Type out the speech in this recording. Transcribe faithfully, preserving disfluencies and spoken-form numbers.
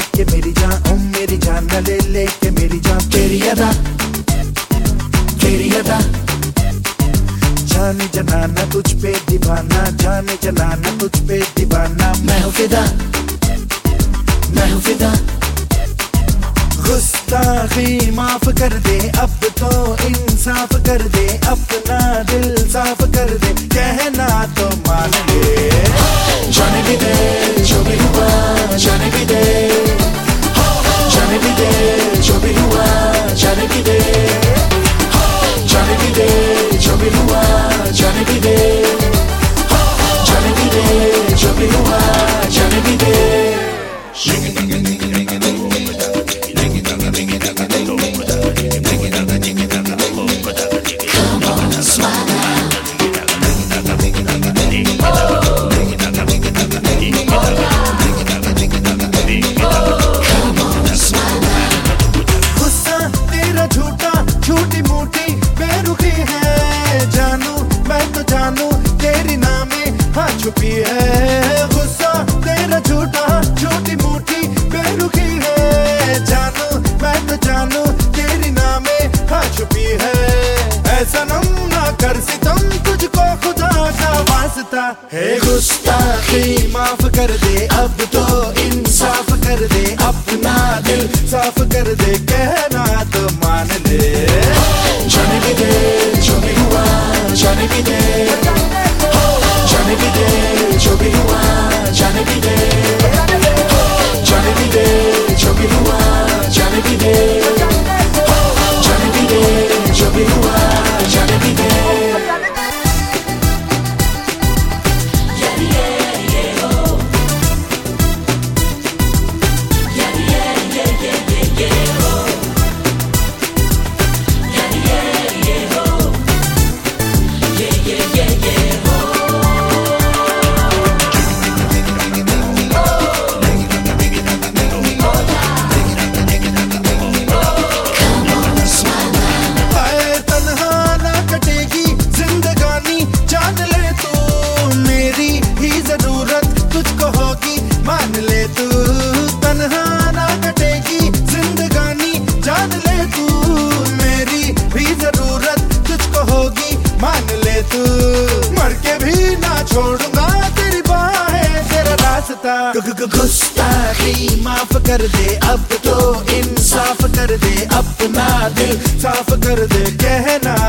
के मेरी जान, ओ मेरी जान न ले ले के मेरी जान। तेरी अदा तेरी अदा, जाने जनाना तुझ पे दीवाना, जाने जनाना तुझ पे दीवाना। मैं हूँ फिदा, मैं हूँ फिदा। गुस्ताखी माफ कर दे, अब तो इंसाफ कर दे, अपना दिल साफ कर दे, कहना तो मान ले। जाने भी दे जो भी हुआ, जाने भी दे, जाने भी दे जो भी हुआ, जाने भी दे, जाने भी दे जो भी हुआ, जाने भी दे, जाने भी दे जो भी हुआ, जाने भी दे। झूठी मूठी बेरुखी है जानू, मैं तो जानू तेरी नामे हाँ छुपी है। गुस्सा तेरा झूठा, झूठी मूठी बेरुखी है जानू, मैं तो जानू तेरी नामे हाँ छुपी है। ऐसा नम ना कर सितम, तुझको खुदा का वास्ता है। गुस्ताखी माफ कर दे, अब तो इंसाफ कर दे, अपना दिल साफ कर दे, कहना तो मान ले। जाने भी दे जो भी हुआ, जाने भी दे, जाने भी दे जो भी हुआ, जाने भी दे, जाने भी दे जो भी हुआ, जाने भी दे, जाने भी दे जो भी हुआ, जाने भी दे। मान ले तू तन्हा ना कटेगी जिंदगानी, जान ले तू मेरी भी जरूरत तुझको होगी, मान ले तू। मर के भी ना छोड़ूंगा तेरी बाहें, तेरा रास्ता। गुस्ताखी माफ कर दे, अब तो इंसाफ कर दे, अपना दिल साफ कर दे, कहना